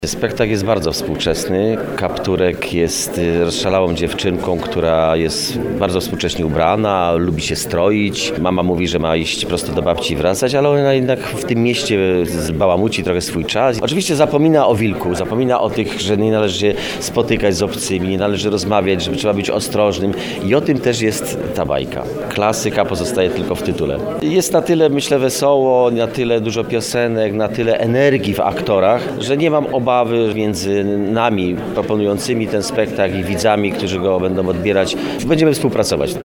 Spektakl jest bardzo współczesny. Kapturek jest rozszalałą dziewczynką, która jest bardzo współcześnie ubrana, lubi się stroić. Mama mówi, że ma iść prosto do babci i wracać, ale ona jednak w tym mieście bałamuci trochę swój czas. Oczywiście zapomina o wilku, zapomina o tych, że nie należy się spotykać z obcymi, nie należy rozmawiać, że trzeba być ostrożnym. I o tym też jest ta bajka. Klasyka pozostaje tylko w tytule. Jest na tyle, myślę, wesoło, na tyle dużo piosenek, na tyle energii w aktorach, że nie mam obawy między nami proponującymi ten spektakl i widzami, którzy go będą odbierać. Będziemy współpracować.